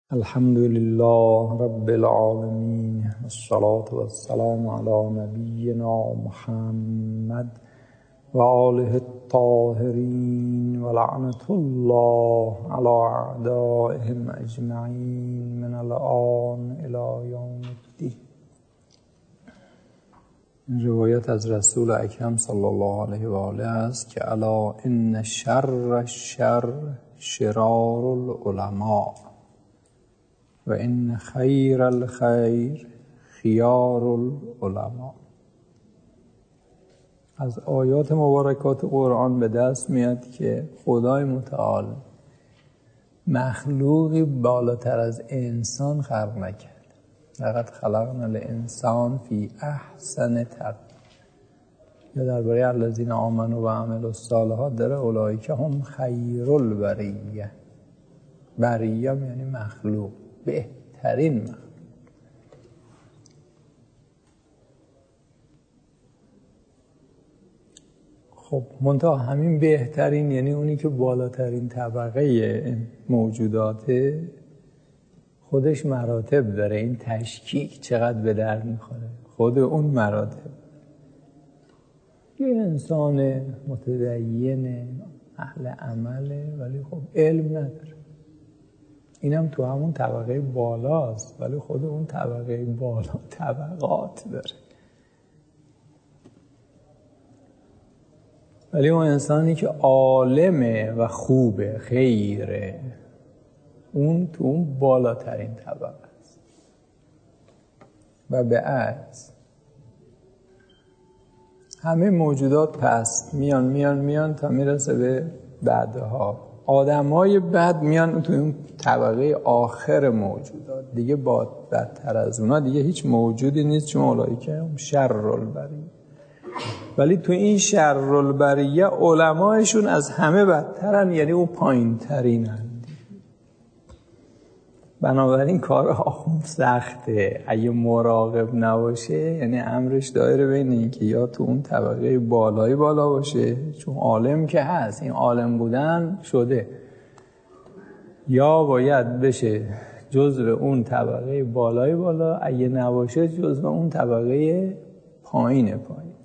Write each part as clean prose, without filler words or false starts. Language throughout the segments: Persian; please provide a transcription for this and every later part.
الحمد لله رب العالمين والصلاة والسلام على نبينا محمد و آله الطاهرین و لعنة الله على اعدائهم اجمعین من الآن الى یوم الدین. روایت از رسول اکرم صلی الله علیه و آله است که الا ان شر الشر شرار العلماء و این خیر الخیر خیار العلماء. از آیات مبارکات قرآن به دست میاد که خدای متعال مخلوقی بالاتر از انسان خلق نکرد. لقد خلقنا الانسان فی احسن تقویم. یا درباره الذین آمنوا و عملوا الصالحات داره اولئک هم خیر البریه. بریه یعنی مخلوق، بهترین مخلوق. خب منتها همین بهترین یعنی اونی که بالاترین طبقه موجوداته خودش مراتب داره. این تشکیک چقدر به درد میخوره خود اون مراتب. یه انسان متدین اهل عمله ولی خب علم نداره، اینم تو همون طبقه بالاست ولی خود اون طبقه بالا طبقات داره. ولی اون انسانی که عالمه و خوبه خیره اون تو اون بالاترین طبقه است. و به عکس همه موجودات پست میان تا میرسه به بعدها. آدمای بد میان تو اون طبقه آخر موجودات، دیگه بدتر از اونا دیگه هیچ موجودی نیست، چون اولئک شر البریه. ولی تو این شر البریه علمایشون از همه بدترن، یعنی اون پایین ترینن. بنابراین کار آخوند سخته. اگه مراقب نباشه یعنی امرش دایره بین این که یا تو اون طبقه بالای بالا باشه، چون عالم که هست، این عالم بودن شده، یا باید بشه جزو اون طبقه بالای بالا، اگه نباشه جزو اون طبقه پایین.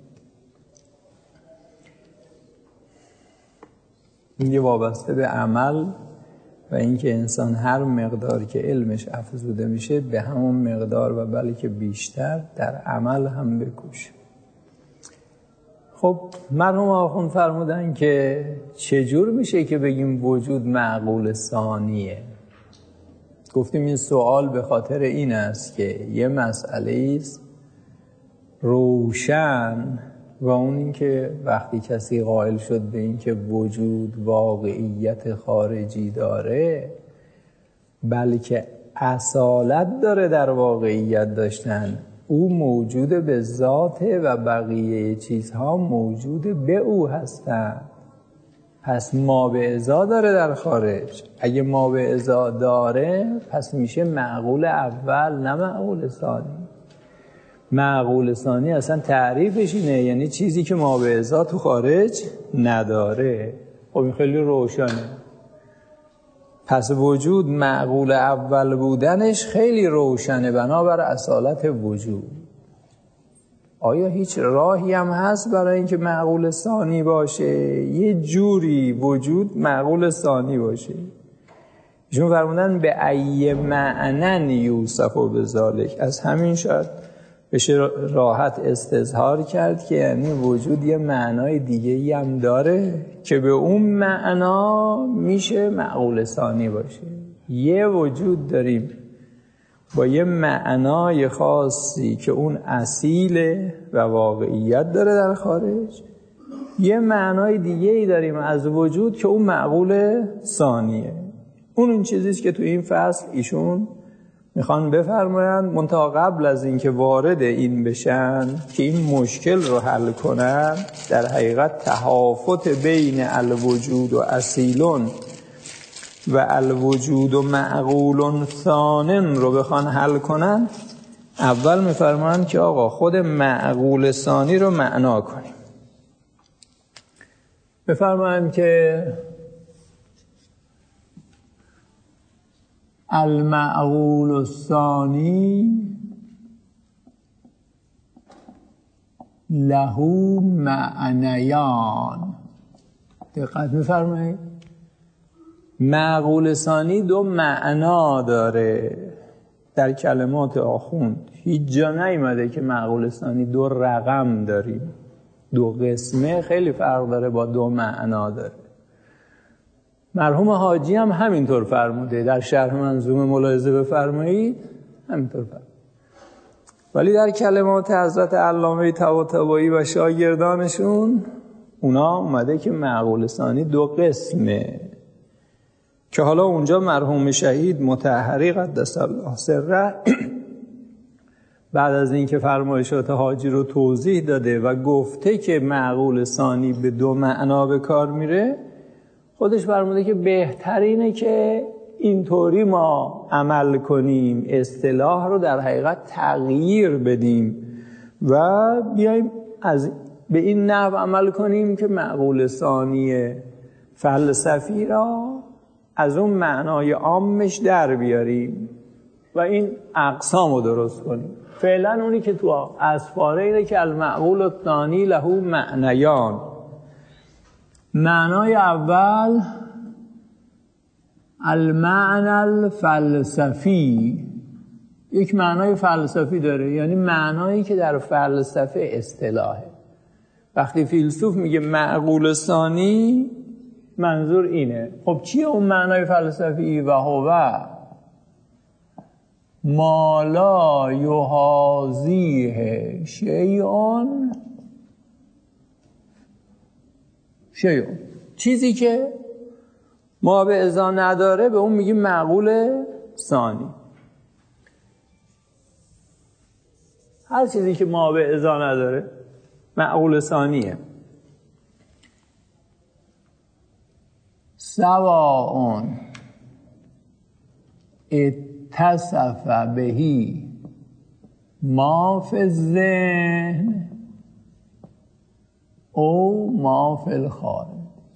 این یه وابسته به عمل و اینکه انسان هر مقدار که علمش افزوده میشه به همون مقدار و بلکه بیشتر در عمل هم بکوشه. خب مرحوم آخوند فرمودن که چجور میشه که بگیم وجود معقول ثانیه؟ گفتیم این سوال به خاطر این است که یه مسئله است روشن و اون این که وقتی کسی قائل شد به این که وجود واقعیت خارجی داره بلکه اصالت داره در واقعیت داشتن، او موجود به ذاته و بقیه چیزها موجود به او هستن. پس ما به ازا داره در خارج. اگه ما به ازا داره پس میشه معقول اول نه معقول ثانی. معقول ثانی اصلا تعریفش اینه، یعنی چیزی که ما به ازا تو خارج نداره. خب این خیلی روشنه. پس وجود معقول اول بودنش خیلی روشنه بنابر اصالت وجود. آیا هیچ راهی هم هست برای اینکه معقول ثانی باشه؟ یه جوری وجود معقول ثانی باشه. ایشون فرمودن به ای معنن یوصف و بذالک. از همین شاید بشه راحت استظهار کرد که یعنی وجود یه معنای دیگه‌ای هم داره که به اون معنا میشه معقول ثانی باشه. یه وجود داریم با یه معنای خاصی که اون اصیله و واقعیت داره در خارج، یه معنای دیگه‌ای داریم از وجود که اون معقول ثانیه. اون چیزیست که تو این فصل ایشون میخوان بفرمایند. منتها قبل از اینکه وارد این بشن که این مشکل رو حل کنن، در حقیقت تهافت بین الوجود و اصیلون و الوجود و معقول ثانن رو بخوان حل کنن، اول میفرمایند که آقا خود معقول ثانی رو معنا کنیم. میفرمایند که المعقول الثانی له معنیان. دقت می‌فرمایید؟ معقول ثانی دو معنا داره. در کلمات آخوند هیچ جا نیامده که معقول ثانی دو رقم داریم، دو قسمه، خیلی فرق داره با دو معنا داره. مرحوم حاجی هم همینطور فرموده، در شرح منظومه ملاحظه بفرمایید همینطور فرموده. ولی در کلمات حضرت علامه طباطبایی و شاگردانشون اونا اومده که معقول ثانی دو قسمه، که حالا اونجا مرحوم شهید مطهری قدس الله سره بعد از اینکه فرمایشات حاجی رو توضیح داده و گفته که معقول ثانی به دو معنا به کار میره، خودش فرموده که بهترینه که اینطوری ما عمل کنیم، اصطلاح رو در حقیقت تغییر بدیم و بیایم به این نحو عمل کنیم که معقول ثانی فلسفی را از اون معنای عامش در بیاریم و این اقسام رو درست کنیم. فعلا اونی که تو اسفاره اینه که المعقول الثانی له معنیان. معنای اول المعنى الفلسفی، یک معنای فلسفی داره، یعنی معنایی که در فلسفه اصطلاحه. وقتی فیلسوف میگه معقول ثانی منظور اینه. خب چیه اون معنای فلسفی؟ و هو ما لا یحاذیه شیئون، چیزی که ما به ازا نداره به اون میگیم معقول ثانی. هر چیزی که ما به ازا نداره معقول ثانیه. سواء اتصف بهی ما فی الذهن او ما فی الخارج.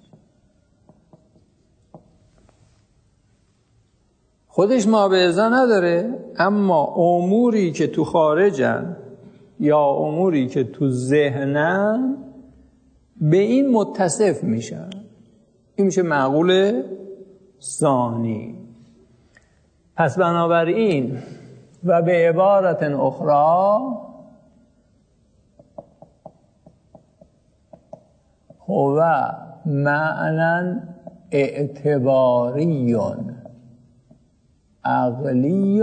خودش ما به ازا نداره، اما اموری که تو خارجن یا اموری که تو ذهنن به این متصف میشن. این میشه معقول ثانی. پس بنابراین و به عبارت اخرى هو معنی اعتباری عقلی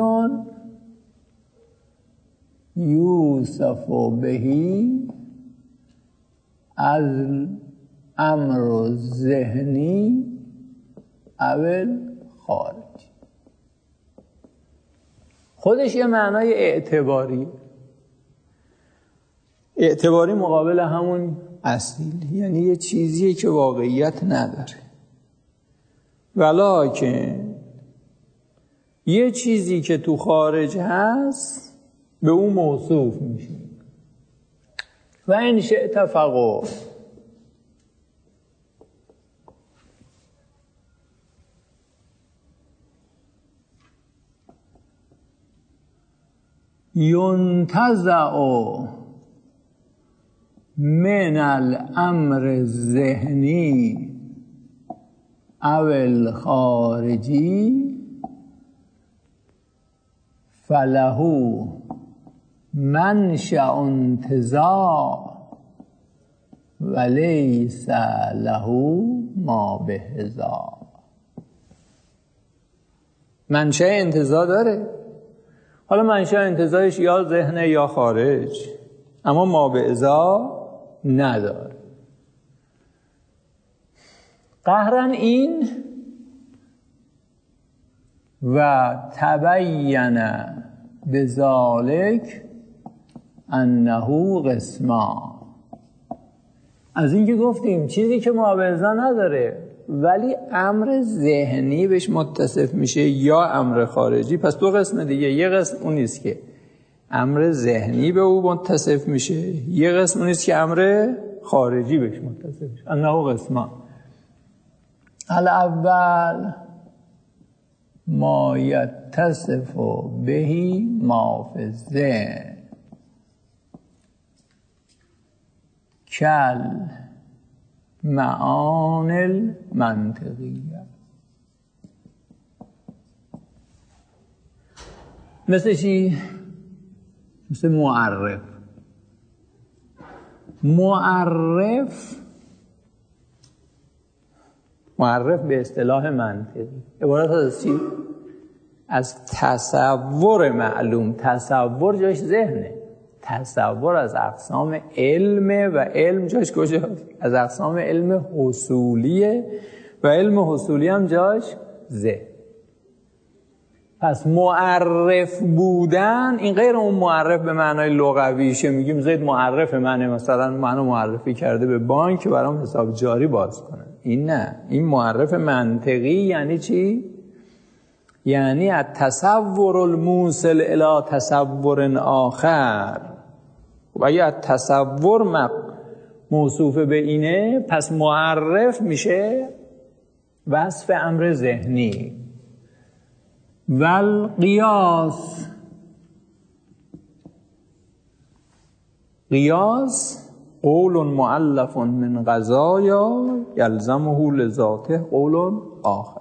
یوصف بهی از امر ذهنی اول خارج. خودش یه معنای اعتباری مقابل همون اصیل، یعنی یه چیزیه که واقعیت نداره، ولکن یه چیزی که تو خارج هست به اون موصوف میشه. و این شئت فقط ینتزع من الامر الذهنی او الخارجی فله منشأ انتزاع ولیس له ما بهذا. منشأ انتزاع داره، حالا منشأ انتزاعش یا ذهنه یا خارج، اما ما بهذا نداره. قهرن این و تبین بذالک انه قسمان. از این که گفتیم چیزی که ما بهذا نداره ولی امر ذهنی بهش متصف میشه یا امر خارجی، پس دو قسم دیگه. یه قسم اون نیست که امر ذهنی به او متصف میشه، یه قسم اون نیست که امر خارجی بهش متصف میشه. انه قسمان. الاول ما یتصف بهی ما فی الذهن کل معانی المنطقیه. مثل چی؟ مثل معرف. معرف به اصطلاح منطقی عبارت از چی؟ از تصور معلوم. تصور جاش ذهنه. تصور از اقسام علمه و علم جاش کجاست؟ از اقسام علم حصولیه و علم حصولی هم جاش ذهن. پس معرف بودن این غیر اون معرف به معنای لغویشه. میگیم زید معرف منه، مثلا منو معرفی کرده به بانک که برام حساب جاری باز کنه. این نه، این معرف منطقی. یعنی چی؟ یعنی التصور الموصل الی تصور آخر. و اگه تصور موصوف به اینه، پس معرف میشه وصف امر ذهنی. والقیاس، قیاس قول مؤلف من قضایا یلزمه لذاته قول آخر.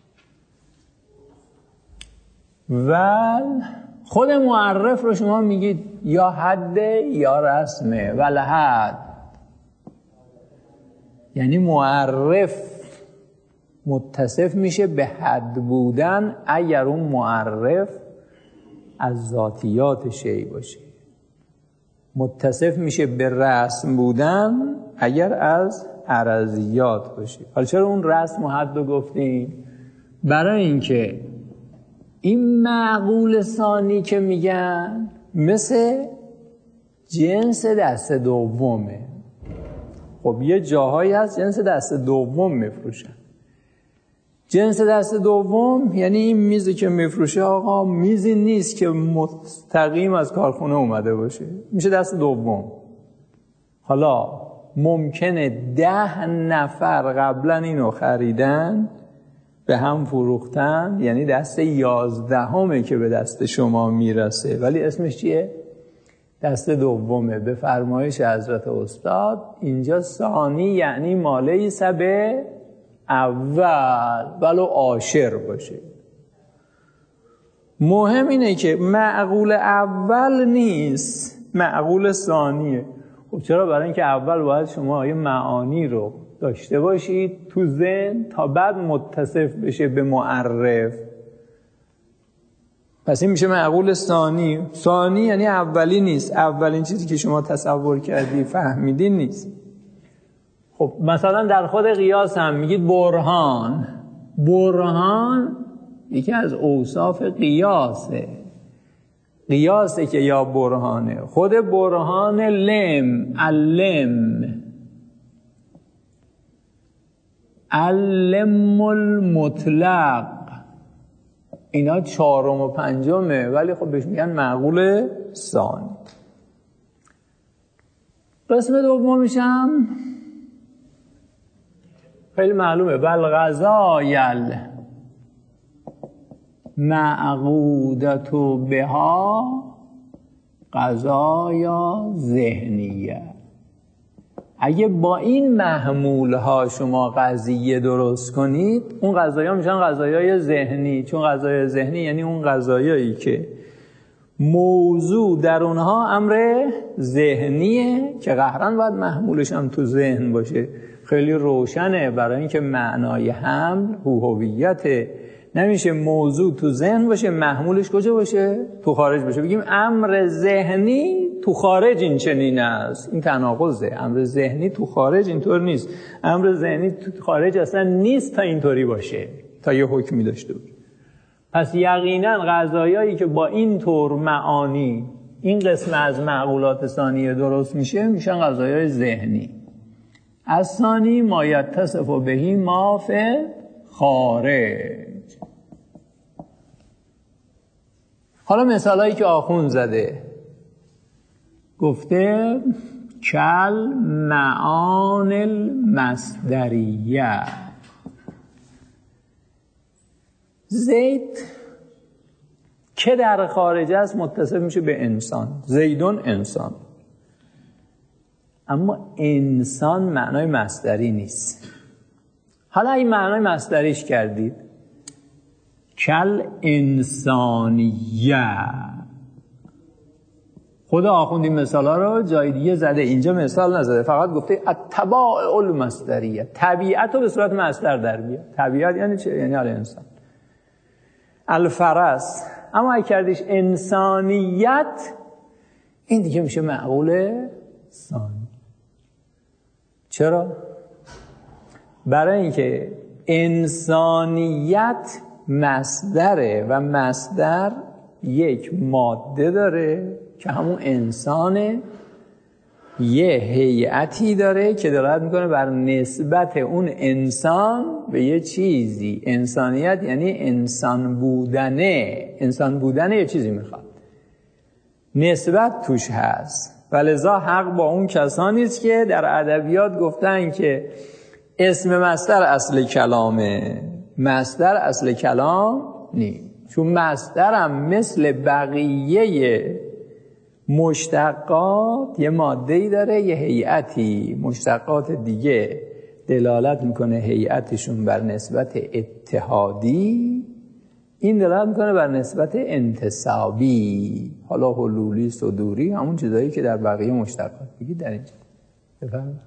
خود معرف رو شما میگید یا حد یا رسمه. ولحد یعنی معرف متصف میشه به حد بودن اگر اون معرف از ذاتیات شیء باشه. متصف میشه به رسم بودن اگر از عرضیات باشه. حالا چرا اون رسم و حد رو گفتیم؟ برای اینکه این معقول ثانی که میگن مثل جنس دست دومه. خب یه جاهایی هست جنس دست دوم میفروشن. جنس دست دوم یعنی این میزی که میفروشه آقا میزی نیست که مستقیم از کارخونه اومده باشه، میشه دست دوم. حالا ممکنه 10 نفر قبلا اینو خریدن به هم فروختن، یعنی دست 11 که به دست شما میرسه، ولی اسمش چیه؟ دست دومه. به فرمایش حضرت استاد اینجا ثانی یعنی مالی سبه اول ولو عاشر باشه. مهم اینه که معقول اول نیست، معقول ثانیه. خب چرا؟ برای اینکه اول باید شما یه معانی رو داشته باشید تو ذهن تا بعد متصف بشه به معرف. پس این میشه معقول ثانی. ثانی یعنی اولی نیست، اولین چیزی که شما تصور کردی فهمیدی نیست. خب مثلا در خود قیاس هم میگید برهان. برهان یکی از اوصاف قیاسه. قیاسه که یا برهانه. خود برهان لم، علم المطلق، اینا 4 و 5، ولی خب بهش میگن معقول ثانی. قسم دومیش هم خیلی معلومه. والغذایل معقودت بها قضایا ذهنیه. اگه با این محمول ها شما قضیه درست کنید، اون قضایا میشن قضایای ذهنی. چون قضایای ذهنی یعنی اون قضایایی که موضوع در اونها امر ذهنیه که قهرن باید محمولش هم تو ذهن باشه. خیلی روشنه، برای اینکه معنای حمل هویته. نمیشه موضوع تو ذهن باشه محمولش کجا باشه؟ تو خارج باشه. بگیم امر ذهنی تو خارج این چنین است. این تناقضه. امر ذهنی تو خارج اینطور نیست. امر ذهنی تو خارج اصلا نیست تا اینطوری باشه، تا یه حکمی داشته باشه. پس یقینا قضایایی که با این طور معانی این قسم از معقولات ثانیه درست میشه میشن قضایای ذهنی. از ثانی ما یتصف بهی ما فی خارج. حالا مثالایی که آخوند زده گفته کل معان المصدریه. زید که در خارج است متصل میشه به انسان. زیدون انسان. اما انسان معنای مصدری نیست. حالا این معنای مصدریش کردید، کل انسانیه. خدا آخوند این مثال ها رو جای دیگه زده، اینجا مثال نزده، فقط گفته اتباع المصدریه، طبیعت رو به صورت مصدر در بیاد. طبیعت یعنی چه؟ یعنی انسان. الفرس، اما اگه کردیش انسانیت، این دیگه میشه معقوله ثانی. چرا؟ برای اینکه انسانیت مصدره و مصدر یک ماده داره که همون انسانه، یه هیئتی داره که دلالت میکنه بر نسبت اون انسان به یه چیزی. انسانیت یعنی انسان بودنه. انسان بودنه یه چیزی میخواد، نسبت توش هست. ولذا حق با اون کسانی است که در ادبیات گفتن که اسم مصدر اصل کلامه، مصدر اصل کلام نیست. چون مصدرم مثل بقیه مشتقات یه ماده‌ای داره، یه هیئتی. مشتقات دیگه دلالت میکنه هیئتشون بر نسبت اتحادی، این دلالت میکنه بر نسبت انتسابی. حالا حلولی، صدوری، همون چیزایی که در بقیه مشتقات بگید در اینجا بفرمایید.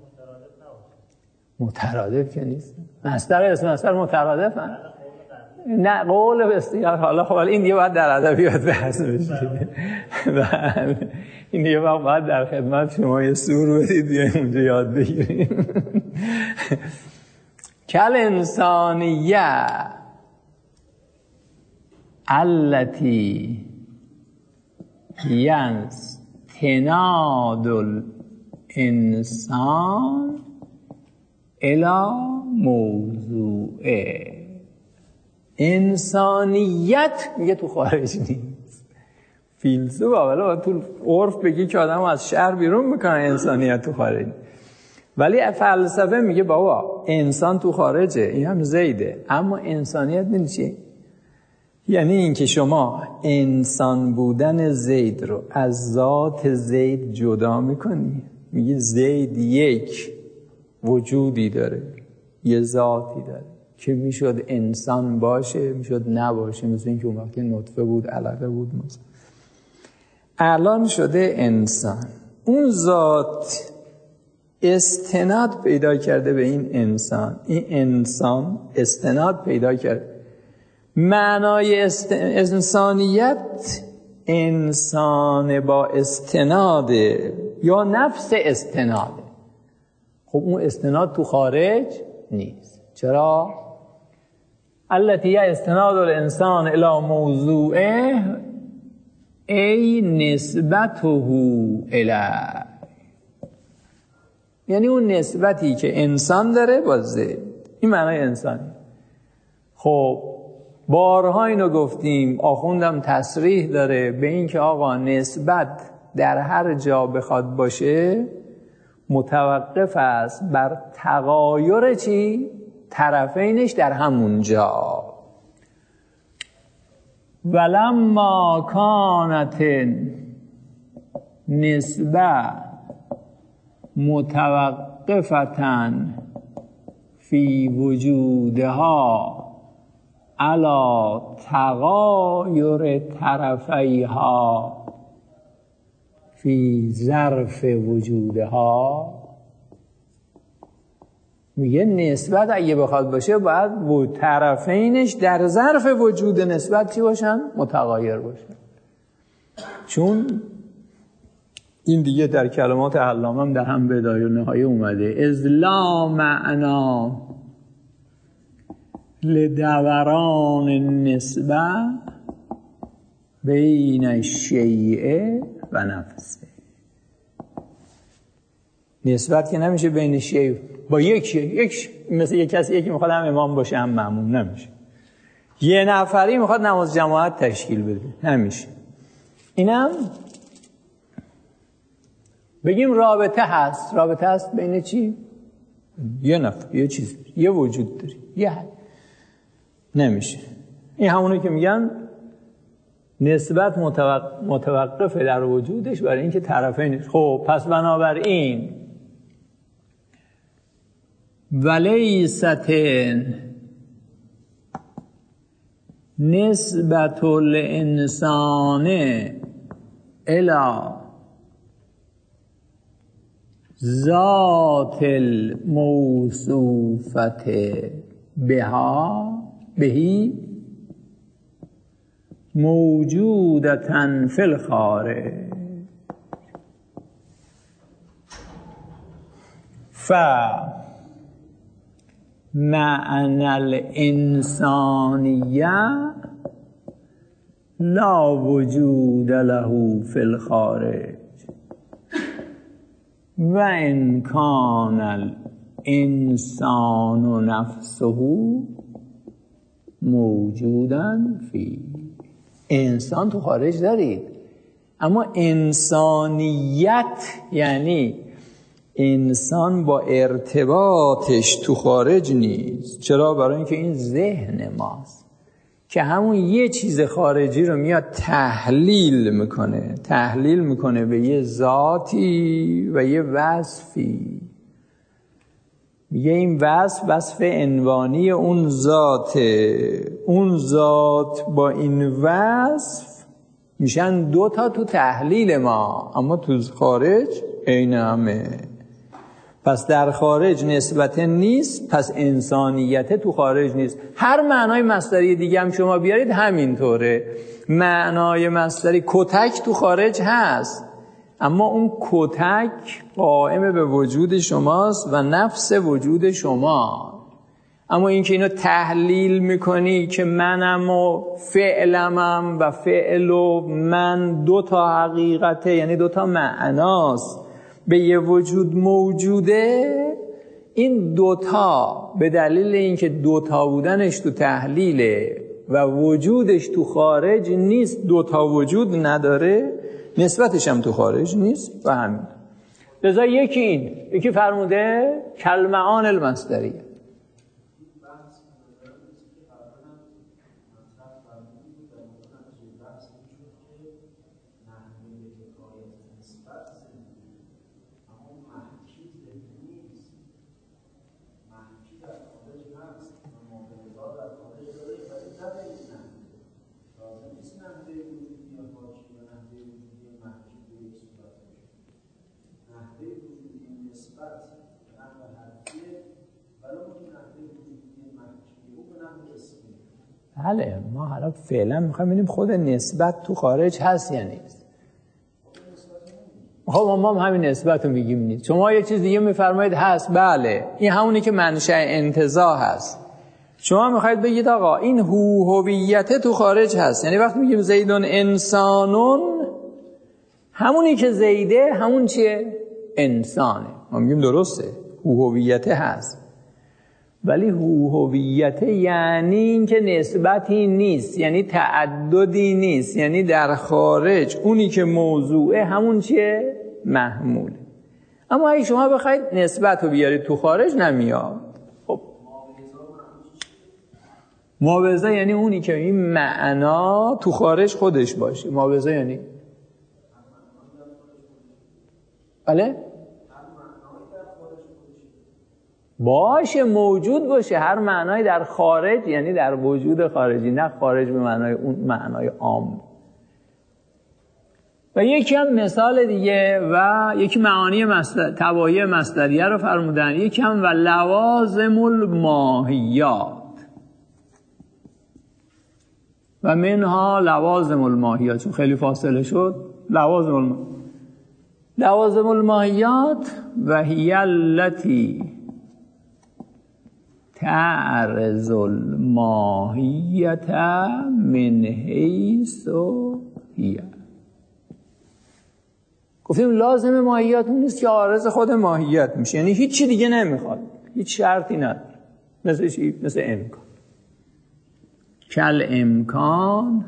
مترادف که نیست. مصدر اسم مصدر مترادف هم. نه قول بسیار. حالا خب این دیگه باید در ادبیات بحث بشه. این دیگه باید در خدمت شما یه سور بدید بیایم اونجا یاد بگیریم. کل انسانیه التی ینستناد الانسان الی موضوعه. انسانیت میگه تو خارج نیست. فیلسوف اولا تو عرف بگی که آدم از شهر بیرون میکنه، انسانیت تو خارج. ولی فلسفه میگه بابا انسان تو خارجه، این هم زیده. اما انسانیت میدونی چیه؟ یعنی این که شما انسان بودن زید رو از ذات زید جدا میکنی. میگی زید یک وجودی داره، یه ذاتی داره که میشد انسان باشه، میشد نباشه. مثل این که اون وقتی نطفه بود، علقه بود، مثلا الان شده انسان. اون ذات استناد پیدا کرده به این انسان، این انسان استناد پیدا کرده. معنای انسانیت انسان با استناده یا نفس استناده. خب اون استناد تو خارج نیست. چرا؟ التی استناد الانسان الی موضوعه ای نسبته الی، یعنی اون نسبتی که انسان داره با زید. این معنای انسانی. خب بارها اینو گفتیم، آخوندم تصریح داره به این که آقا نسبت در هر جا بخواد باشه متوقف است بر تغایر چی؟ طرفینش در همون جا. ولما کانت نسبه متوقفتن فی وجودها علی تغایر طرفیها فی ظرف وجودها، میگه نسبت اگه بخواد باشه باید طرفینش در ظرف وجود نسبت چی باشن؟ متغایر باشن. چون این دیگه در کلمات علامه هم در هم بدایه و نهایه اومده. از لا معنا لدوران النسبه بین الشیء و نفسه. نسبت که نمیشه بین شیء با یک مثل یک کسی یکی میخواد هم امام باشه هم مأموم، نمیشه. یه نفری میخواد نماز جماعت تشکیل بده، نمیشه. اینم بگیم رابطه هست. رابطه هست بین چی؟ یه نفر، یه چیز، یه وجود داری، یه حد. نمیشه. این همونه که میگن نسبت متوقفه در وجودش برای اینکه طرفین. خب پس بنابراین ولیست نسبت الانسان الی ذات الموصوفت بهی موجودتن فی الخارج معنى الانسانیه لا وجود له فی الخارج و ان کان الانسان نفسه موجودا فی. انسان تو خارج دارید، اما انسانیت یعنی انسان با ارتباطش تو خارج نیست. چرا؟ برای اینکه این ذهن ماست که همون یه چیز خارجی رو میاد تحلیل میکنه به یه ذاتی و یه وصفی. میگه این وصف عنوانی اون ذاته، اون ذات با این وصف میشن دوتا تو تحلیل ما، اما تو خارج عین همه. پس در خارج نسبت نیست، پس انسانیت تو خارج نیست. هر معنای مصدری دیگه هم شما بیارید همینطوره. معنای مصدری کتک تو خارج هست، اما اون کتک قائم به وجود شماست و نفس وجود شما. اما این که اینو تحلیل میکنی که منم و فعلمم و فعل و من دوتا حقیقته، یعنی دوتا معناست، به یه وجود موجوده، این دوتا به دلیل اینکه دوتا بودنش تو تحلیله و وجودش تو خارج نیست، دوتا وجود نداره، نسبتش هم تو خارج نیست و همین. لذا یکی فرموده کالمعانی المصدریه. بله، ما حالا فعلا میخوایم ببینیم خود نسبت تو خارج هست یا نیست. خب ما هم همین نسبت رو میگیم نیست. شما یه چیز دیگه میفرمایید هست. بله، این همونی که منشأ انتزاع هست. شما میخواید بگید آقا این هویت تو خارج هست، یعنی وقتی میگیم زیدون انسانون، همونی که زیده همون چیه؟ انسانه. ما میگیم درسته، هویت هست، ولی هویت یعنی این که نسبتی نیست، یعنی تعددی نیست، یعنی در خارج اونی که موضوعه همون چیه؟ محموله. اما اگه شما بخواید نسبت رو بیارید تو خارج نمیاد. خب معاوضه یعنی اونی که این معنا تو خارج خودش باشه. معاوضه یعنی بله باشه، موجود باشه. هر معنای در خارج یعنی در وجود خارجی، نه خارج به معنای اون معنای عام. و یکی هم مثال دیگه و یکی معانی تباهی مصدریه رو فرمودن. یکی هم و لوازم الماهیات و منها لوازم الماهیات، چون خیلی فاصله شد. لوازم الماهیات و هی التی تعرض الماهیت من حیث هی. گفتیم لازم ماهیت اون نیست که عارض خود ماهیت میشه، یعنی هیچ چی دیگه نمیخواد، هیچ شرطی نداره. مثل چی؟ مثل امکان. کل امکان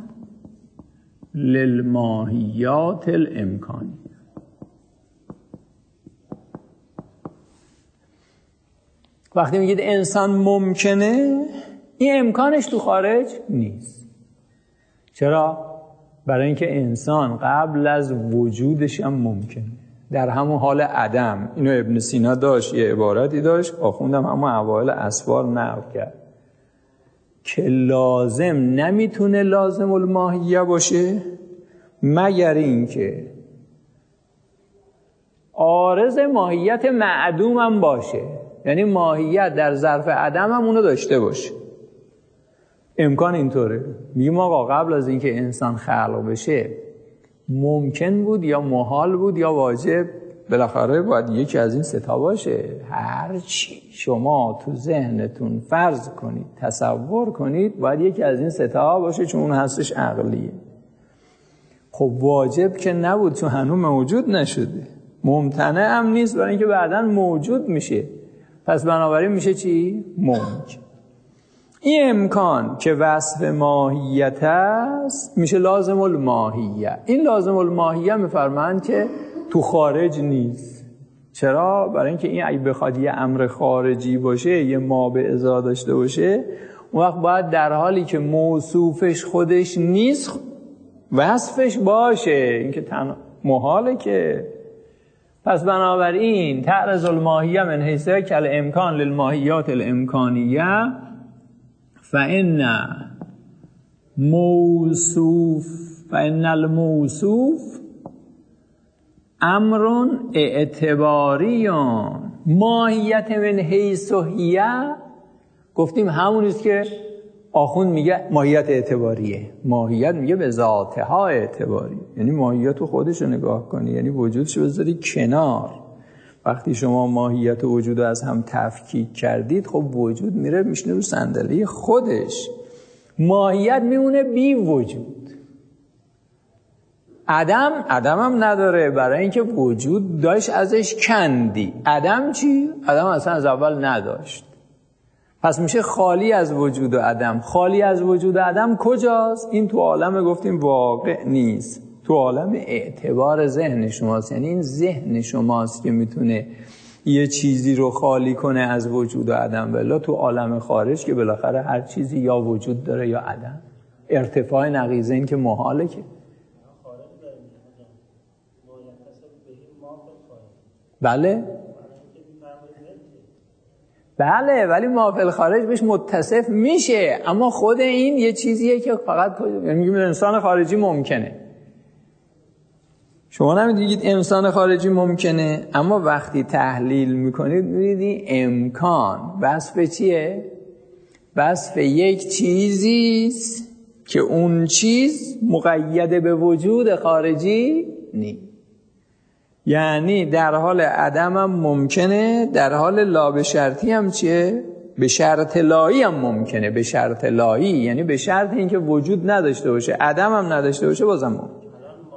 للماهیات الامکانی. وقتی میگید انسان ممکنه، این امکانش تو خارج نیست. چرا؟ برای اینکه انسان قبل از وجودش هم ممکنه، در همون حال عدم. اینو ابن سینا داشت، یه عبارتی داشت، آخوندم همون اوایل اسفار نقل کرد که لازم نمیتونه لازم الماهیه باشه مگر اینکه عارض ماهیت معدوم هم باشه، یعنی ماهیت در ظرف عدم هم اونو داشته باشه. امکان اینطوره. میگیم آقا قبل از اینکه انسان خلق بشه ممکن بود یا محال بود یا واجب، بالاخره باید یکی از این سه تا باشه. هر چی شما تو ذهنتون فرض کنید، تصور کنید، باید یکی از این سه تا باشه، چون اون هستش عقلیه. خب واجب که نبود چون هنوز موجود نشده، ممتنع هم نیست برای اینکه بعداً موجود میشه، پس بنابراین میشه چی؟ ممکن. این امکان که وصف ماهیت است میشه لازم الماهیه. این لازم الماهیه میفرمایند که تو خارج نیست. چرا؟ برای اینکه این اگه بخواد یه امر خارجی باشه، یه ما به ازا داشته باشه، اون وقت باید در حالی که موصوفش خودش نیست وصفش باشه. این که محاله که. پس بنابراین تعرض الماهیه من حیث کل امکان للماهیات الامکانیه فإن الموصوف امر اعتباری. ماهیت من حیث هی گفتیم همونیست که آخوند میگه ماهیت اعتباریه. ماهیت میگه به ذاتها اعتباری، یعنی ماهیت رو خودش رو نگاه کنی، یعنی وجودش بذاری کنار. وقتی شما ماهیت و وجود رو از هم تفکیک کردید، خب وجود میره میشنه رو صندلی خودش، ماهیت میمونه بی وجود. عدم هم نداره، برای اینکه وجود داشت ازش کندی. عدم چی؟ عدم اصلا از اول نداشت، پس میشه خالی از وجود و عدم. خالی از وجود و عدم کجاست؟ این تو عالم گفتیم واقع نیست، تو عالم اعتبار ذهن شماست. یعنی این ذهن شماست که میتونه یه چیزی رو خالی کنه از وجود و عدم، ولی تو عالم خارج که بالاخره هر چیزی یا وجود داره یا عدم. ارتفاع نقیضین که محاله که بله ولی ما فی الخارج بهش متصف میشه، اما خود این یه چیزیه که فقط یعنی میگیم انسان خارجی ممکنه. شما نمیگید انسان خارجی ممکنه، اما وقتی تحلیل میکنید میبینید امکان وصف چیه؟ وصف یک چیزیست که اون چیز مقید به وجود خارجی نیست. یعنی در حال عدم هم ممکنه، در حال لا به شرطی هم چیه؟ به شرط لایی هم ممکنه. به شرط لایی یعنی به شرط اینکه وجود نداشته باشه، عدم هم نداشته باشه، بازم ممکنه.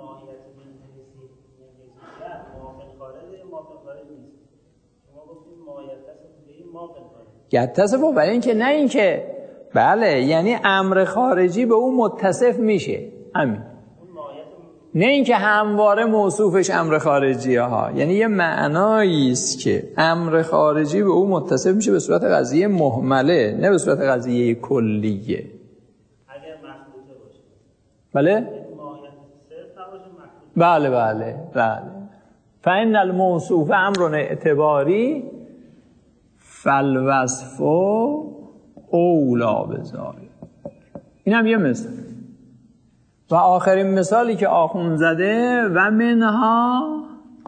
یتصفه برای اینکه نه اینکه بله، یعنی امر خارجی به اون متصف میشه، همین. نه اینکه همواره موصوفش امر خارجیه ها، یعنی یه معنایی است که امر خارجی به اون متصف میشه به صورت قضیه مهمله، نه به صورت قضیه کلیه. اگر مخلوطه باشه بله؟ ماهیت صرف نباشه مخلوطه. بله. فإن الموصوف امر اعتباری فالوصف اولا بذالک. این هم یه مثال. و آخرین مثالی که آخوند زده و منها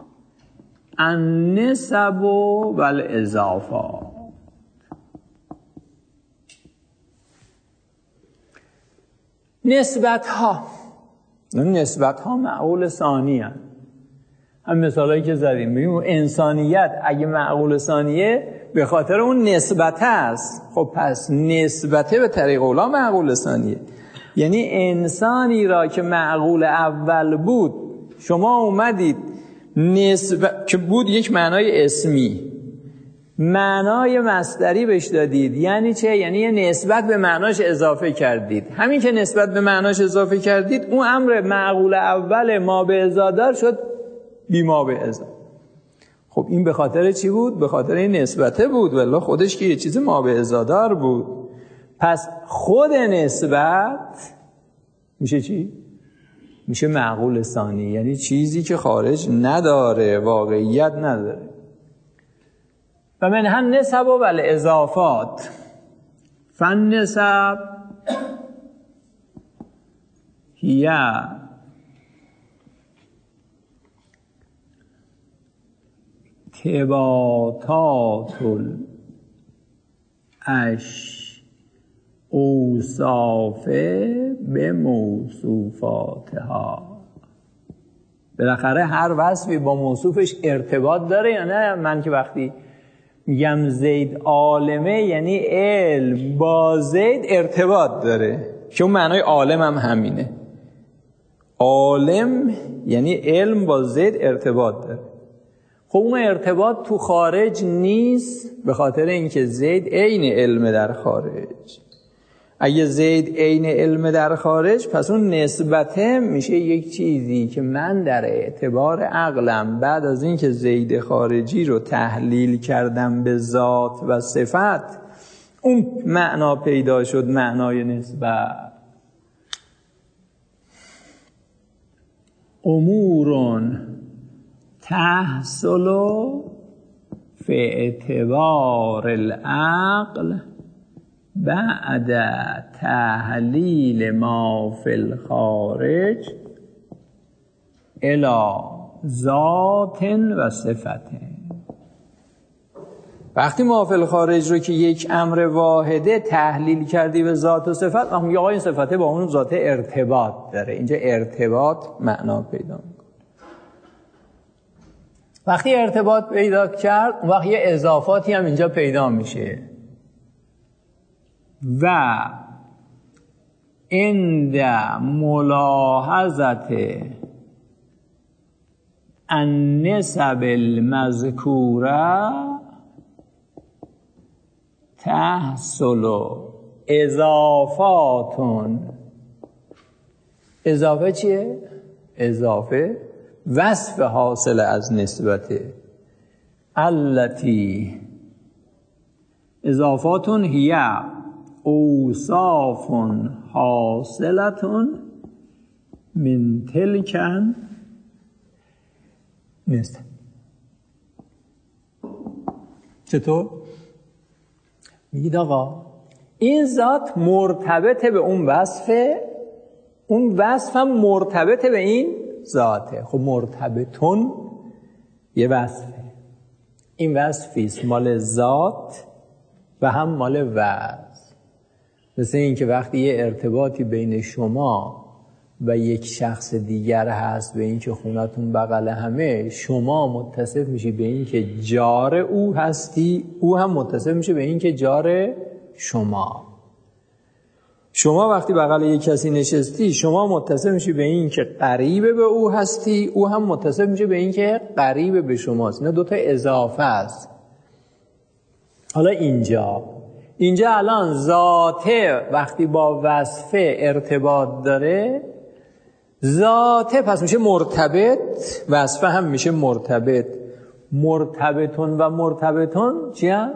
النسب و الاضافات. نسبت ها معقول ثانی هست. هم مثالایی که زدیم بگیم انسانیت اگه معقول ثانیه به خاطر اون نسبت هست، خب پس نسبته به طریق اولا معقول ثانیه. یعنی انسانی را که معقول اول بود شما اومدید نسبت که بود یک معنای اسمی، معنای مصدری بهش دادید. یعنی چه؟ یعنی یه نسبت به معناش اضافه کردید. همین که نسبت به معناش اضافه کردید اون امر معقول اول ما به ازادار شد بی ما به ازا. خب این به خاطر چی بود؟ به خاطر این نسبته بود، والله خودش که یه چیز ما به ازادار بود. پس خود نسبت میشه چی؟ میشه معقول ثانی، یعنی چیزی که خارج نداره، واقعیت نداره. و من هم نسب و الاضافات، فالنسب هی ارتباطات اوصاف به موصوفاتها. بالاخره هر وصفی با موصوفش ارتباط داره یا نه؟ من که وقتی میگم زید عالمه یعنی علم با زید ارتباط داره، چون معنای عالم هم همینه. عالم یعنی علم با زید ارتباط داره. خب اون ارتباط تو خارج نیست، به خاطر اینکه زید عین علم در خارج. اگه زید عین علم در خارج، پس اون نسبته میشه یک چیزی که من در اعتبار عقلم بعد از اینکه زید خارجی رو تحلیل کردم به ذات و صفت، اون معنا پیدا شد، معنای نسبت. امورون تحصل فی اعتبار العقل بعد تحلیل ما فی الخارج الی ذات و صفت. وقتی ما فی الخارج رو که یک امر واحده تحلیل کردی به ذات و صفت، میگه آقا این صفته با اون ذات ارتباط داره. اینجا ارتباط معنا پیدا میکنه. وقتی ارتباط پیدا کرد، اون وقت یه اضافاتی هم اینجا پیدا میشه. و عند ملاحظت النسب المذکوره تحصل اضافاتون. اضافه چیه؟ اضافه وصف حاصل از نسبته. التی اضافاتون هی اوصاف حاصلتون من تلکن نیست. چطور؟ میگید آقا این ذات مرتبط به اون وصفه، اون وصف هم مرتبط به این ذاته. خب مرتبطون یه وصفه، این وصفیست مال ذات و هم مال وصف. مثل این که وقتی یه ارتباطی بین شما و یک شخص دیگر هست، به این که خونتون بغل همه، شما متصف میشی به این که جار او هستی، او هم متصف میشه به این که جار شما. شما وقتی بغل یک کسی نشستی، شما متصف میشی به این که قریب به او هستی، او هم متصف میشه به این که قریب به شماست. اینا دوتا اضافه است. حالا اینجا الان ذاته وقتی با وصفه ارتباط داره، ذاته پس میشه مرتبط، وصفه هم میشه مرتبط. مرتبطون و مرتبطون چی هم؟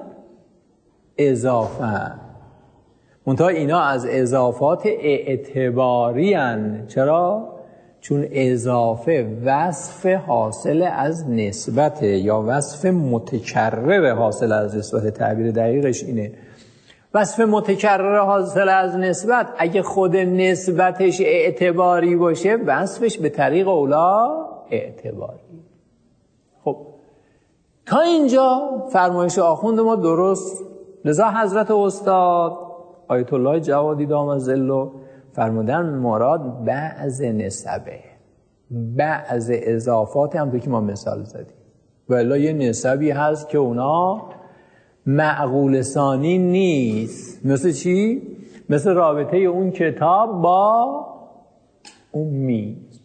اضافه. منتها اینا از اضافات اعتباری هن. چرا؟ چون اضافه وصف حاصل از نسبته یا وصف متکرر حاصل از نسبت. تعبیر دقیقش اینه. وصف متکرر حاصل از نسبت اگه خود نسبتش اعتباری باشه، وصفش به طریق اولا اعتباری. خب تا اینجا فرمایش آخوند ما درست. لذا حضرت استاد آیت الله جوادی دام ظله فرمودن مراد بعض نسبه، بعض اضافات هم که ما مثال زدیم. ولی یه نسبی هست که اونا معقول ثانی نیست. مثل چی؟ مثل رابطه اون کتاب با اون میز.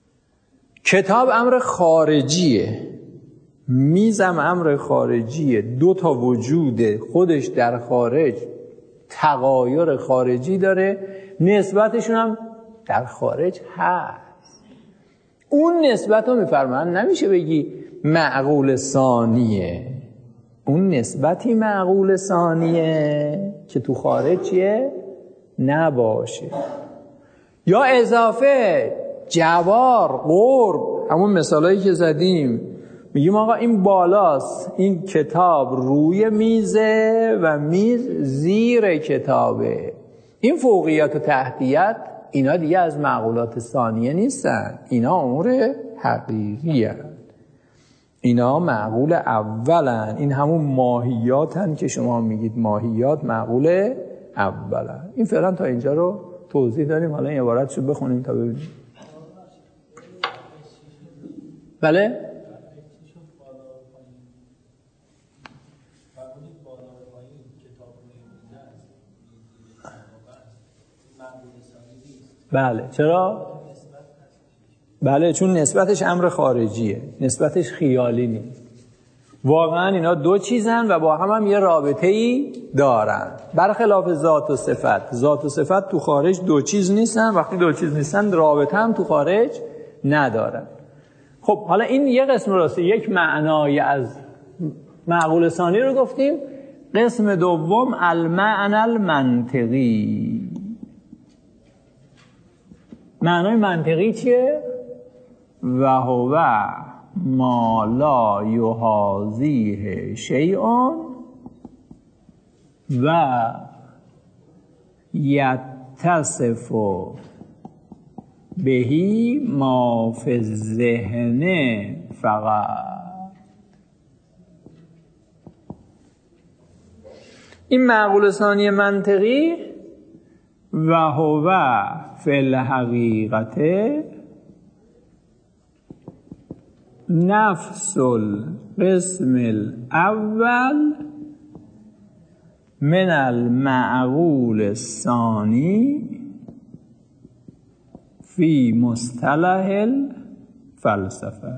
کتاب امر خارجیه، میزم امر خارجیه. دو تا وجود خودش در خارج تغایر خارجی داره، نسبتشون هم در خارج هست. اون نسبت رو میفرمان نمیشه بگی معقول ثانیه. اون نسبتی معقول ثانیه که تو خارج چیه؟ نباشه. یا اضافه، جوار، قرب، همون مثالایی که زدیم، میگیم آقا این بالاست، این کتاب روی میزه و میز زیر کتابه. این فوقیت و تحتیت اینا دیگه از معقولات ثانیه نیستن، اینا امور حقیقی هستن، اینا معقول اولن. این همون ماهیاتن که شما میگید ماهیات معقول اولن. این فعلا تا اینجا رو توضیح داریم. حالا این عبارتشو بخونیم تا ببینیم. بله؟ بله. چرا؟ بله، چون نسبتش امر خارجیه، نسبتش خیالی نیست. واقعا اینا دو چیزن و با هم یه رابطه‌ای دارن، برخلاف ذات و صفت. ذات و صفت تو خارج دو چیز نیستن، وقتی دو چیز نیستن رابطه هم تو خارج ندارن. خب حالا این یه قسم راسته، یک معنای از معقول ثانی رو گفتیم. قسم دوم المعنى المنطقی. معنای منطقی چیه؟ و هو ما لا یحاذیه شیء و یتصف بهی ما فی الذهن فقط. این معقول ثانی منطقی و هو فی الحقیقت نفس القسم الاول من المعقول الثانی فی مصطلح الفلسفه.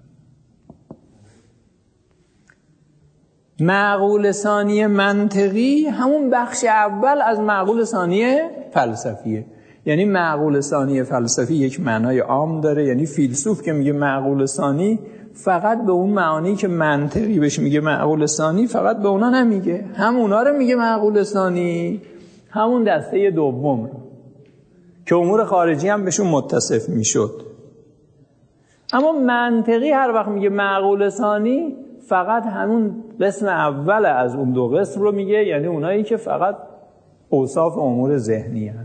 معقول ثانی منطقی همون بخش اول از معقول ثانی فلسفیه. یعنی معقول ثانی فلسفی یک معنای عام داره، یعنی فیلسوف که میگه معقول ثانی فقط به اون معانی که منطقی بهش میگه معقول ثانی فقط به اونا نمیگه، هم اونا رو میگه معقول ثانی، همون دسته دوم رو که امور خارجی هم بهشون متصف میشد. اما منطقی هر وقت میگه معقول ثانی فقط همون قسم اول از اون دو قسم رو میگه، یعنی اونایی که فقط اوصاف امور ذهنی هست.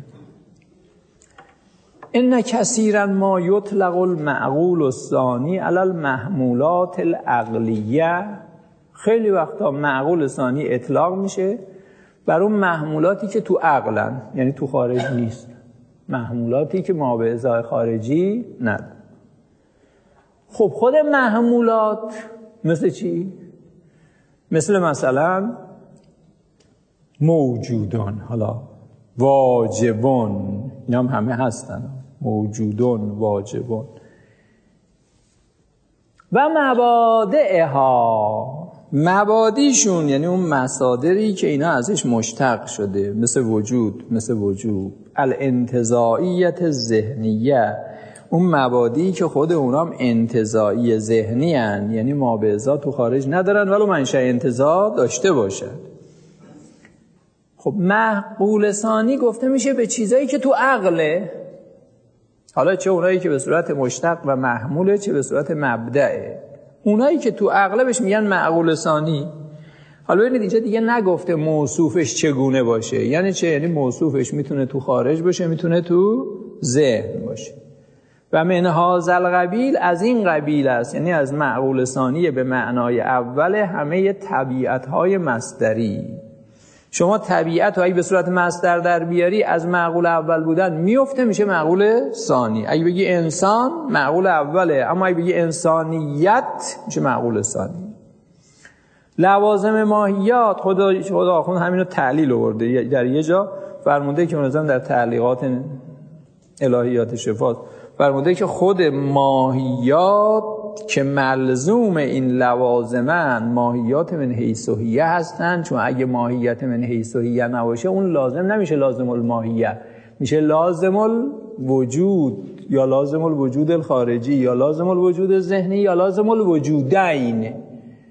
ان کثیرا ما یطلق المعقول الثانی علی المحمولات العقلیه. خیلی وقتا معقول ثانی اطلاق میشه بر اون محمولاتی که تو عقلن، یعنی تو خارج نیست، محمولاتی که ما به ازای خارجی نداره. خب خود محمولات مثل چی؟ مثلا موجودان، حالا واجبون، اینا هم همه هستن، موجودون، واجبون. و مبادئها، مبادیشون یعنی اون مصادری که اینا ازش مشتق شده، مثل وجود، مثل وجود. الانتزاعیت ذهنیه، اون مبادی که خود اونام انتزاعی ذهنی هن، یعنی ما به ازا تو خارج ندارن ولو منشأ انتزاع داشته باشن. خب معقول ثانی گفته میشه به چیزایی که تو عقله، حالا چه اونایی که به صورت مشتق و محموله چه به صورت مبدأه، اونایی که تو عقله بهش میگن معقول ثانی. حالا ببینید اینجا دیگه نگفته موصوفش چگونه باشه، یعنی چه؟ یعنی موصوفش میتونه تو خارج باشه، میتونه تو ذهن باشه. و من هذا القبیل، از این قبیل است، یعنی از معقول ثانی به معنای اول همه طبیعت‌های مصدری. شما طبیعت رو اگه به صورت مصدر در بیاری از معقول اول بودن میفته میشه معقول ثانی. اگه بگی انسان معقول اوله، اما اگه بگی انسانیت میشه معقول ثانی. لوازم ماهیات، خدا خون همینو تعلیل آورده در یه جا، فرموده که منظم در تعلیقات الهیات شفاست، فرموده که خود ماهیات که ملزوم این لوازمن ماهیات من حیث و هیه هستن، چون اگه ماهیت من حیث و هیه نباشه اون لازم نمیشه لازم الماهیه، میشه لازم الوجود یا لازم الوجود الخارجی یا لازم الوجود ذهنی یا لازم الوجودین.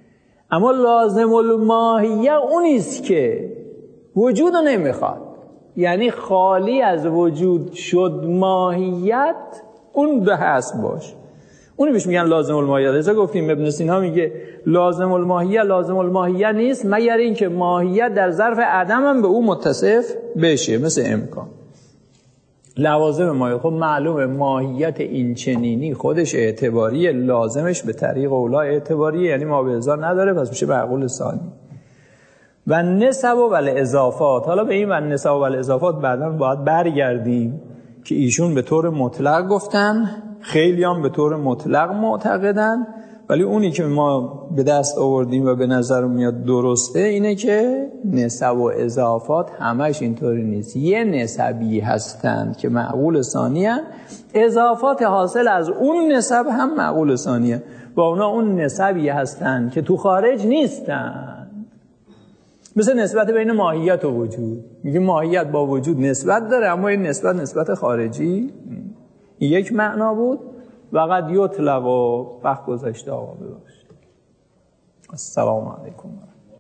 اما لازم الماهیه اونیست که وجود رو نمیخواد، یعنی خالی از وجود شد ماهیت، اون ده هست باش، اونی بهش میگن لازم الماهیه. لذا گفتیم ابن سینا میگه لازم الماهیه نیست مگر اینکه ماهیت در ظرف عدم هم به او متصف بشه، مثل امکان. لوازم ماهیت، خب معلومه ماهیت این چنینی خودش اعتباریه، لازمش به طریق اولا اعتباریه، یعنی ما به ازار نداره، پس میشه معقول ثانی. و نسب و اضافات، حالا به این و نسب و اضافات بعدا باید برگردیم که ایشون به طور مطلق گفتن، خیلی هم به طور مطلق معتقدن، ولی اونی که ما به دست آوردیم و به نظر میاد درسته اینه که نسب و اضافات همش اینطوری نیست. یه نسبی هستند که معقول ثانی هستند، اضافات حاصل از اون نسب هم معقول ثانی هستند، با اونا اون نسبی هستند که تو خارج نیستند. مثل نسبت بین ماهیت و وجود، میگه ماهیت با وجود نسبت داره، اما این نسبت خارجی. یک معنا بود و قد یطلق و وقت گذشته آقا ببخشید. السلام علیکم.